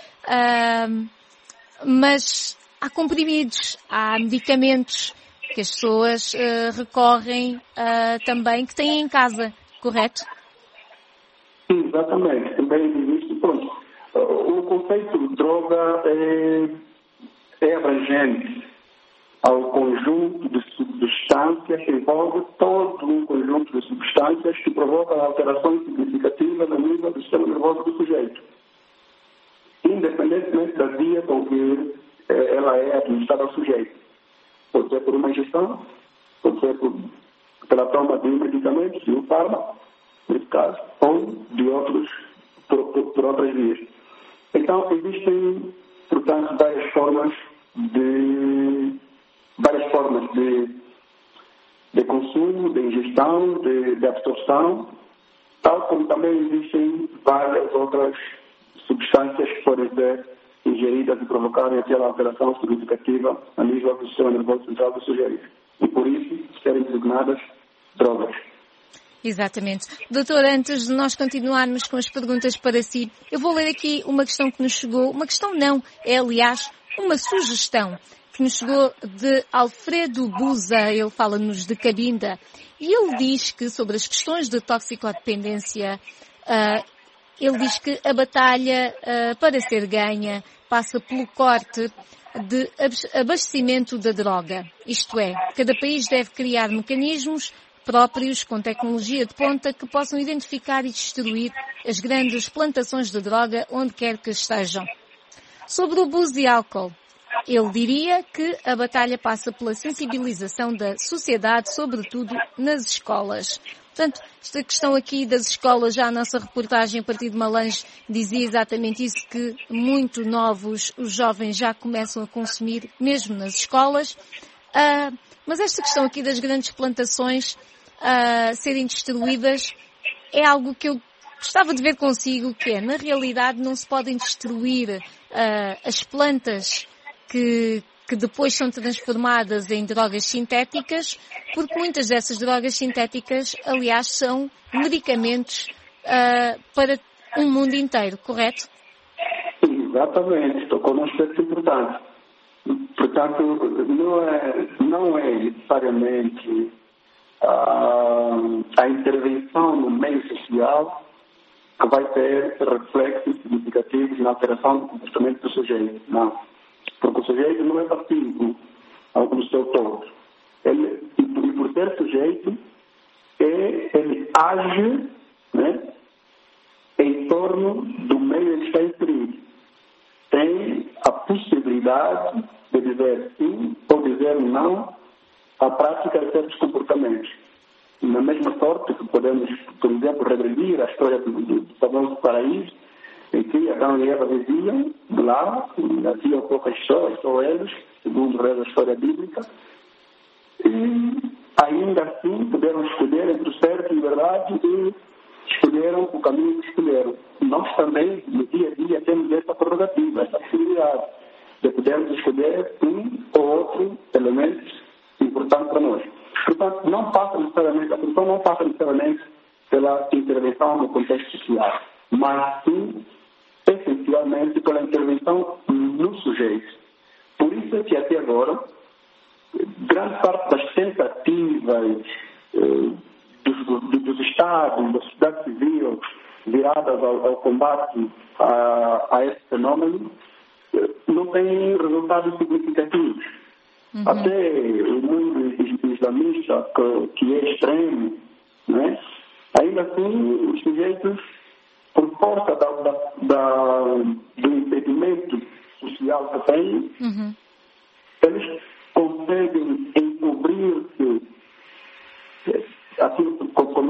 mas há comprimidos, há medicamentos que as pessoas recorrem também, que têm em casa, correto? Exatamente, também existe. Pronto, o conceito de droga é abrangente ao conjunto de substâncias que envolve todo um conjunto de substâncias que provocam alterações significativas no nível do sistema nervoso do sujeito, independentemente da via com que ela é administrada ao sujeito. Pode ser por uma ingestão, pode ser pela toma de medicamentos, de um fármaco, nesse caso, ou de outros, por outras vias. Então, existem, portanto, várias formas de consumo, de ingestão, de absorção, tal como também existem várias outras substâncias que podem ser ingeridas e provocarem aquela alteração significativa a nível do sistema nervoso central do sujeito. E por isso serem designadas drogas. Exatamente. Doutor, antes de nós continuarmos com as perguntas para si, eu vou ler aqui uma questão que nos chegou. Uma questão não, é aliás uma sugestão que nos chegou de Alfredo Buza. Ele fala-nos de Cabinda. E ele diz que, sobre as questões de toxicodependência, ele diz que a batalha para ser ganha passa pelo corte de abastecimento da droga. Isto é, cada país deve criar mecanismos próprios com tecnologia de ponta que possam identificar e destruir as grandes plantações de droga onde quer que estejam. Sobre o abuso de álcool, ele diria que a batalha passa pela sensibilização da sociedade, sobretudo nas escolas. Portanto, esta questão aqui das escolas, já a nossa reportagem a partir de Malange dizia exatamente isso, que muito novos os jovens já começam a consumir, mesmo nas escolas. Mas esta questão aqui das grandes plantações serem destruídas é algo que eu gostava de ver consigo, que é, na realidade, não se podem destruir as plantas que depois são transformadas em drogas sintéticas, porque muitas dessas drogas sintéticas, aliás, são medicamentos para um mundo inteiro, correto? Exatamente, tocou num aspecto importante. Portanto, não é necessariamente a intervenção no meio social que vai ter reflexos significativos na alteração do comportamento do sujeito. Não. Porque o sujeito não é passivo no seu todo. E por ser sujeito, ele age, né, em torno do meio em que está inserido. Tem a possibilidade de dizer sim ou dizer não à prática de certos comportamentos. Na mesma sorte que podemos, por exemplo, regredir a história do famoso paraíso, em que Adão e Eva viviam lá, e haviam poucas pessoas, só eles, segundo a história bíblica, e ainda assim puderam escolher entre o certo e a verdade e escolheram o caminho que escolheram. Nós também, no dia a dia, temos essa prerrogativa, essa possibilidade de podermos escolher um ou outro elemento importante para nós. Portanto, a solução não passa necessariamente pela intervenção no contexto social, mas sim, essencialmente, pela intervenção no sujeito. Por isso é que até agora, grande parte das tentativas dos Estados, da sociedade civil, viradas ao combate a esse fenômeno, não têm resultados significativos. Uhum. Até o mundo islamista, que é extremo, né? Ainda assim, os sujeitos, por força do impedimento social que têm, uhum, eles conseguem encobrir-se, assim como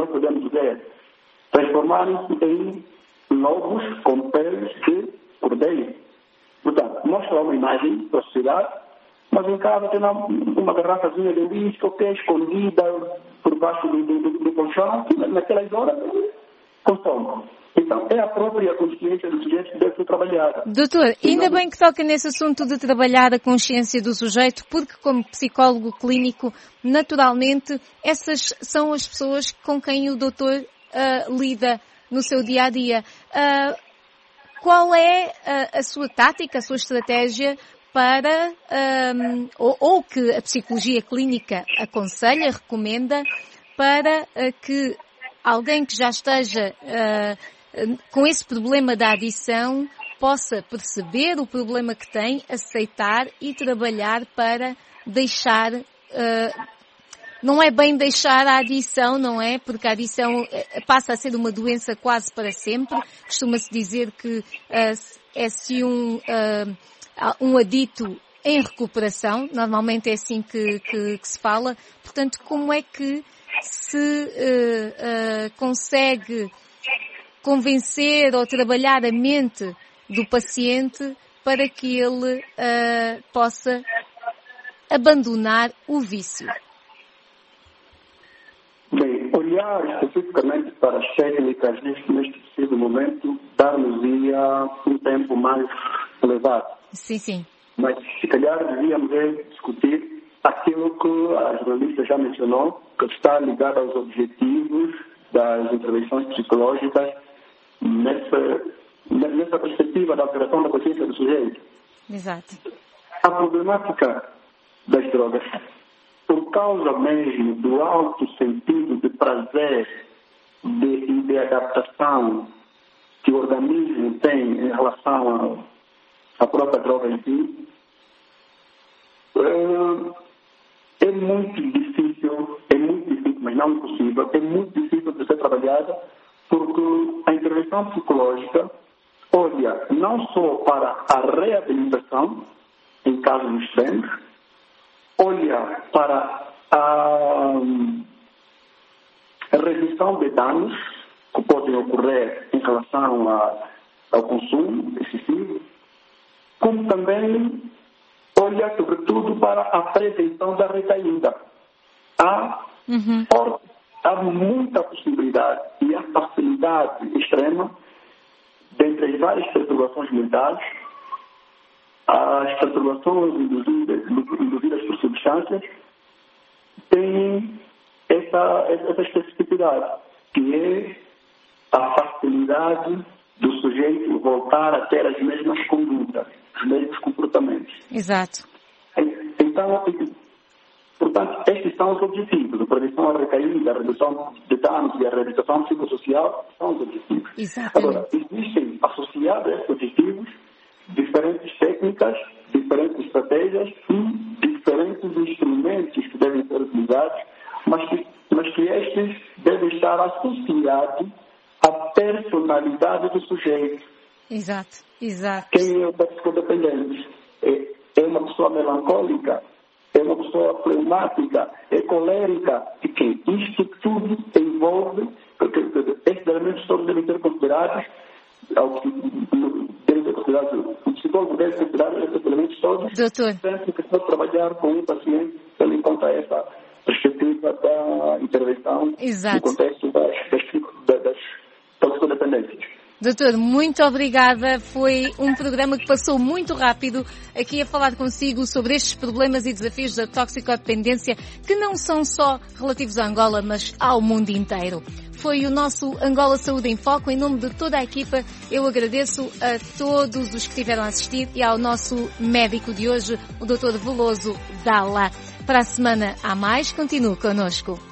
transformarem-se em lobos com peles de cordeiro. Portanto, mostra uma imagem para a sociedade, mas em casa tem uma garrafazinha de uísque que é escondida por baixo do colchão, que naquelas horas consome. Então, é a própria consciência do sujeito que deve ser trabalhada. Doutor, ainda bem que toca nesse assunto de trabalhar a consciência do sujeito, porque como psicólogo clínico, naturalmente, essas são as pessoas com quem o doutor lida no seu dia-a-dia. Qual é a sua tática, a sua estratégia para, ou que a psicologia clínica aconselha, recomenda, para que alguém que já esteja com esse problema da adição possa perceber o problema que tem, aceitar e trabalhar para deixar, não é bem deixar a adição, não é? Porque a adição passa a ser uma doença quase para sempre. Costuma-se dizer que é-se um adito em recuperação, normalmente é assim que se fala. Portanto, como é que se consegue convencer ou trabalhar a mente do paciente para que ele possa abandonar o vício? Bem, olhar especificamente para as técnicas neste preciso momento dar-nos-ia um tempo mais elevado. Sim, sim. Mas se calhar devíamos discutir aquilo que a jornalista já mencionou, que está ligado aos objetivos das intervenções psicológicas nessa perspectiva da alteração da consciência do sujeito. Exato. A problemática das drogas, por causa mesmo do alto sentido de prazer e de adaptação que o organismo tem em relação à própria droga em si, é muito difícil, mas não impossível, é muito difícil de ser trabalhada, porque a intervenção psicológica olha não só para a reabilitação, em casos extremos, olha para a redução de danos que podem ocorrer em relação ao consumo excessivo, como também olha, sobretudo, para a prevenção da recaída. Há muita possibilidade e a facilidade extrema dentre as várias perturbações mentais, as perturbações induzidas por substâncias têm essa especificidade, que é a facilidade do sujeito voltar a ter as mesmas condutas, os mesmos comportamentos. Exato. Então, portanto, estes são os objetivos. A prevenção à recaída, a redução de danos e a reabilitação psicossocial são os objetivos. Exatamente. Agora, existem associados a estes objetivos diferentes técnicas, diferentes estratégias e diferentes instrumentos que devem ser utilizados, mas que estes devem estar associados à personalidade do sujeito. Exato, exato. Quem é o psicodependente? É uma pessoa melancólica? É uma pessoa fleumática? É colérica? E quem? Isto tudo envolve, porque estes elementos todos devem ser considerados, o psicólogo deve considerar estes elementos todos, sempre que for trabalhar com um paciente, tendo em conta essa perspectiva da intervenção no contexto das toxicodependências. Doutor, muito obrigada. Foi um programa que passou muito rápido aqui a falar consigo sobre estes problemas e desafios da toxicodependência, que não são só relativos a Angola, mas ao mundo inteiro. Foi o nosso Angola Saúde em Foco. Em nome de toda a equipa, eu agradeço a todos os que estiveram a assistir e ao nosso médico de hoje, o Dr. Veloso Dalla. Para a semana há mais, continue connosco.